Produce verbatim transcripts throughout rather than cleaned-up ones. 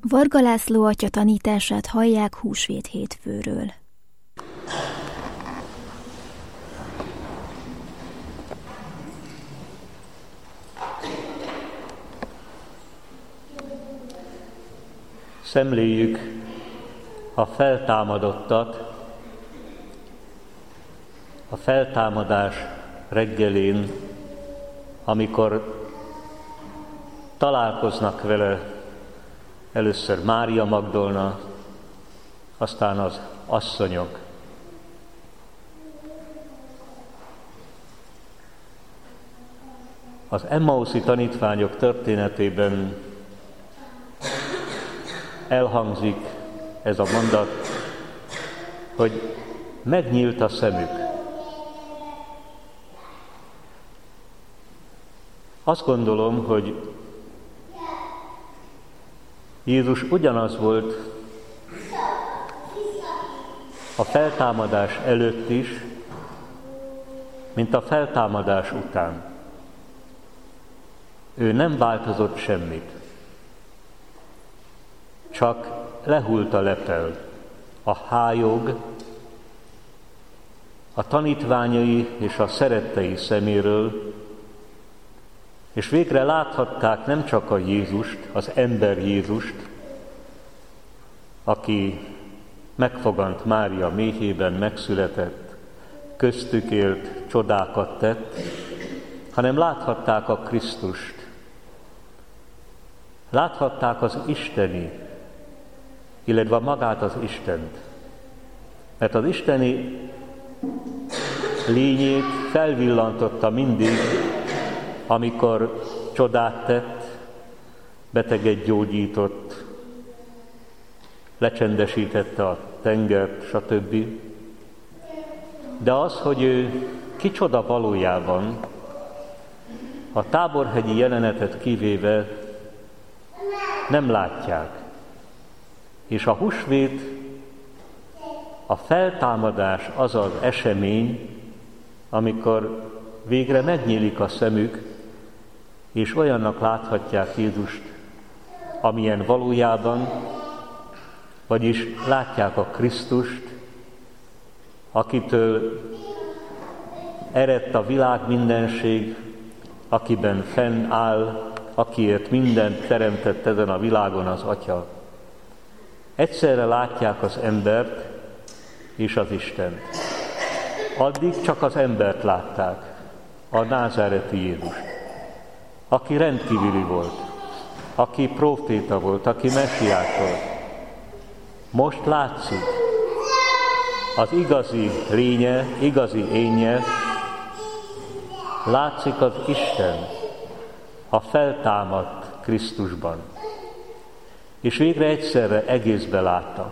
Varga László atya tanítását hallják húsvét hétfőről. Szemléljük a feltámadottat, a feltámadás reggelén, amikor találkoznak vele először Mária Magdolna, aztán az asszonyok. Az emmauszi tanítványok történetében elhangzik ez a mondat, hogy megnyílt a szemük. Azt gondolom, hogy Jézus ugyanaz volt a feltámadás előtt is, mint a feltámadás után. Ő nem változott semmit, csak lehult a lepel, a hályog, a tanítványai és a szerettei szeméről, és végre láthatták nem csak a Jézust, az ember Jézust, aki megfogant Mária méhében megszületett, köztük élt, csodákat tett, hanem láthatták a Krisztust. Láthatták az isteni, illetve magát az Istent. Mert az isteni lényét felvillantotta mindig, amikor csodát tett, beteget gyógyított, lecsendesítette a tengert, stb. De az, hogy ő kicsoda valójában, a táborhegyi jelenetet kivéve nem látják. És a húsvét, a feltámadás az az esemény, amikor végre megnyílik a szemük, és olyannak láthatják Jézust, amilyen valójában, vagyis látják a Krisztust, akitől eredt a világ mindenség, akiben fennáll, akiért mindent teremtett ezen a világon az Atya. Egyszerre látják az embert és az Istent. Addig csak az embert látták, a názáreti Jézust, aki rendkívüli volt, aki próféta volt, aki messiás volt. Most látszik az igazi lénye, igazi énje, látszik az Isten a feltámadt Krisztusban. És végre egyszerre egészbe láttak.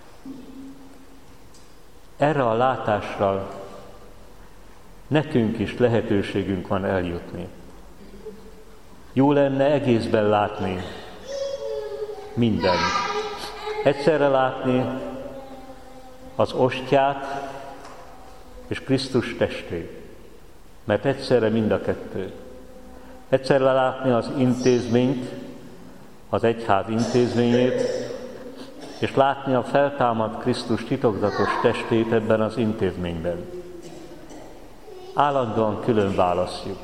Erre a látásra nekünk is lehetőségünk van eljutni. Jó lenne egészben látni mindent. Egyszerre látni az ostyát és Krisztus testét, mert egyszerre mind a kettő. Egyszerre látni az intézményt, az egyház intézményét, és látni a feltámadt Krisztus titokzatos testét ebben az intézményben. Állandóan külön választjuk,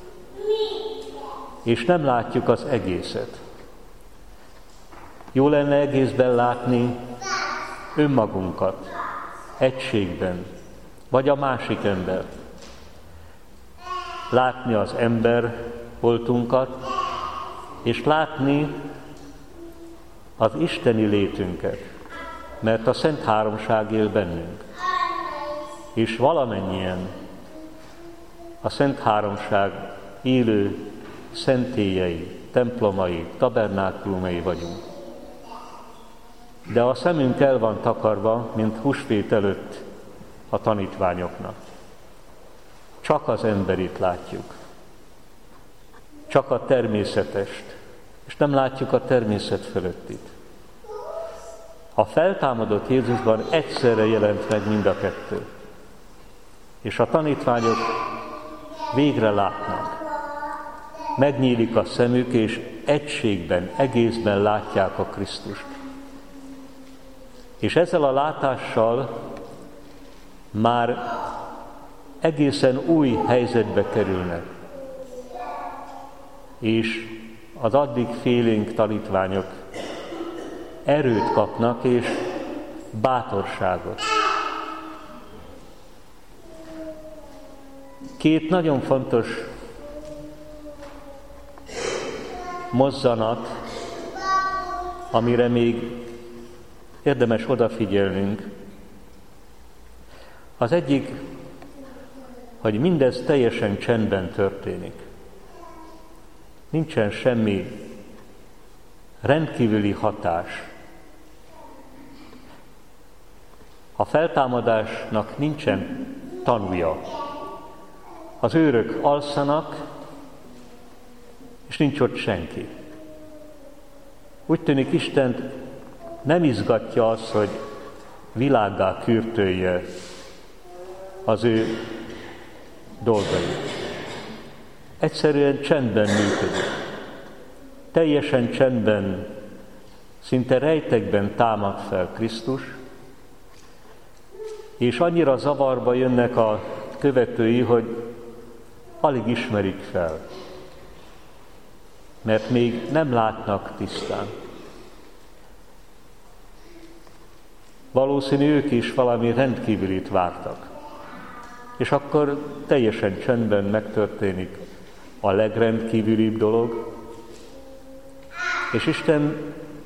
és nem látjuk az egészet. Jó lenne egészben látni önmagunkat, egységben, vagy a másik embert. Látni az ember voltunkat, és látni az isteni létünket, mert a Szent Háromság él bennünk. És valamennyien a Szent Háromság élő szentélyei, templomai, tabernákulumai vagyunk. De a szemünk el van takarva, mint húsvét előtt a tanítványoknak. Csak az emberit látjuk. Csak a természetest, és nem látjuk a természet fölöttit. A feltámadott Jézusban egyszerre jelent meg mind a kettő. És a tanítványok végre látnak. megnyílik a szemük, és egységben, egészben látják a Krisztust. És ezzel a látással már egészen új helyzetbe kerülnek. És az addig félénk tanítványok erőt kapnak és bátorságot. Két nagyon fontos mozzanat, amire még érdemes odafigyelnünk. Az egyik, hogy mindez teljesen csendben történik. Nincsen semmi rendkívüli hatás. A feltámadásnak nincsen tanúja. Az őrök alszanak, és nincs ott senki. Úgy tűnik, Istent nem izgatja az, hogy világgá kürtölje az ő dolgait. Egyszerűen csendben működik. Teljesen csendben, szinte rejtekben támad fel Krisztus, és annyira zavarba jönnek a követői, hogy alig ismerik fel, mert még nem látnak tisztán. Valószínű ők is valami rendkívülit vártak. És akkor teljesen csendben megtörténik a legrendkívülibb dolog, és Isten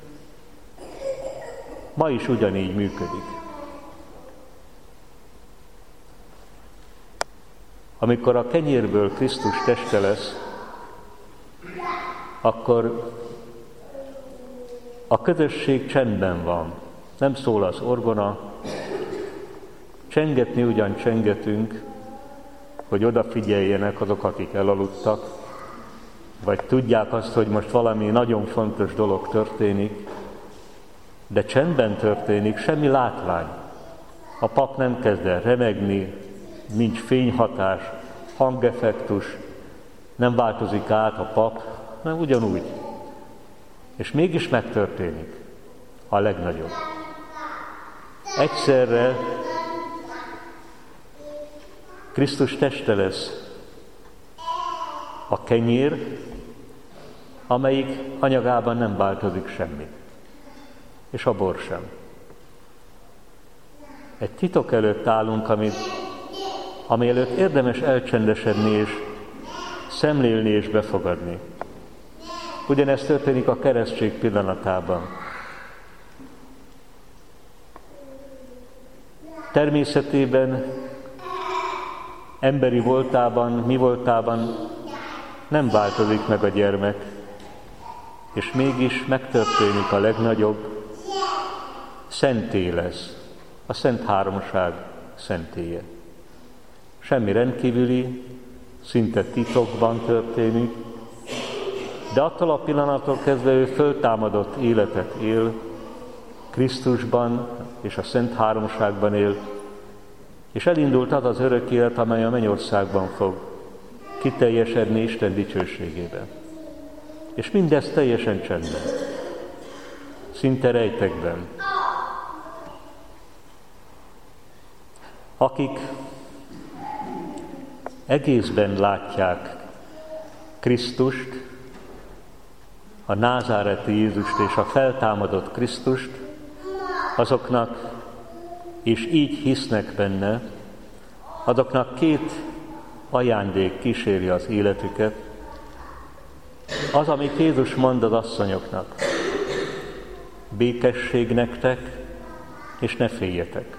ma is ugyanígy működik. Amikor a kenyérből Krisztus teste lesz, akkor a közösség csendben van. Nem szól az orgona, csengetni ugyan csengetünk, hogy odafigyeljenek azok, akik elaludtak, vagy tudják azt, hogy most valami nagyon fontos dolog történik, de csendben történik, semmi látvány. A pap nem kezd el remegni, nincs fényhatás, hangeffektus, nem változik át a pap, hanem ugyanúgy. És mégis megtörténik a legnagyobb. Egyszerre Krisztus teste lesz a kenyér, amelyik anyagában nem változik semmi, és a bor sem. Egy titok előtt állunk, amit, ami előtt érdemes elcsendesedni és szemlélni és befogadni. Ugyanezt történik a keresztség pillanatában. Természetében, emberi voltában, mi voltában nem változik meg a gyermek, és mégis megtörténik a legnagyobb, szentély lesz, a Szent Háromság szentélye. Semmi rendkívüli, szinte titokban történik, de attól a pillanattól kezdve ő föltámadott életet él, Krisztusban és a Szent Háromságban él, és elindult az az örök élet, amely a mennyországban fog kiteljesedni Isten dicsőségében. És mindez teljesen csendben, szinte rejtekben. Akik egészben látják Krisztust, a názáreti Jézust és a feltámadott Krisztust, azoknak, és így hisznek benne, azoknak két ajándék kíséri az életüket. Az, amit Jézus mond az asszonyoknak: békesség nektek, és ne féljetek.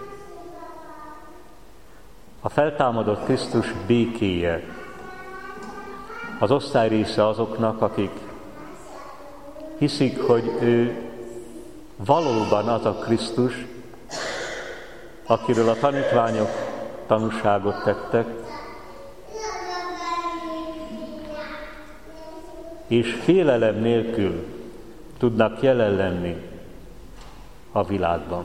A feltámadott Krisztus békéje az osztályrésze azoknak, akik hiszik, hogy ő valóban az a Krisztus, akiről a tanítványok tanúságot tettek, és félelem nélkül tudnak jelen lenni a világban.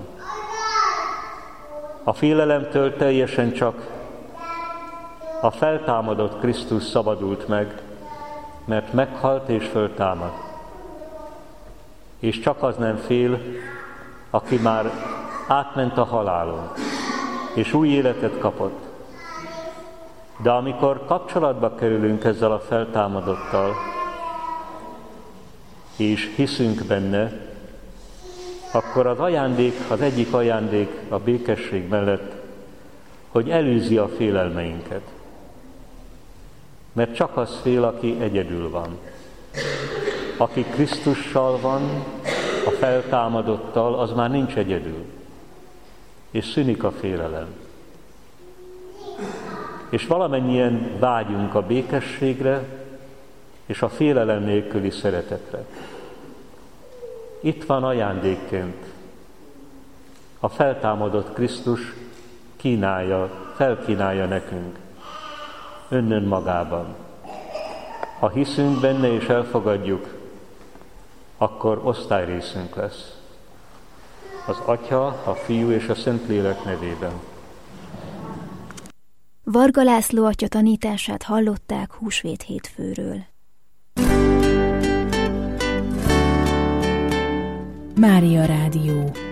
A félelemtől teljesen csak a feltámadott Krisztus szabadult meg, mert meghalt és föltámad. És csak az nem fél, aki már átment a halálon, és új életet kapott. De amikor kapcsolatba kerülünk ezzel a feltámadottal, és hiszünk benne, akkor az ajándék, az egyik ajándék a békesség mellett, hogy elűzi a félelmeinket. Mert csak az fél, aki egyedül van. Aki Krisztussal van, a feltámadottal, az már nincs egyedül. És szűnik a félelem. És valamennyien vágyunk a békességre és a félelem nélküli szeretetre. Itt van ajándékként. A feltámadott Krisztus kínálja, felkínálja nekünk. Önnön magában. Ha hiszünk benne és elfogadjuk, akkor osztályrészünk lesz. Az Atya, a Fiú és a Szentlélek nevében. Varga László atya tanítását hallották húsvét hétfőről. Mária Rádió.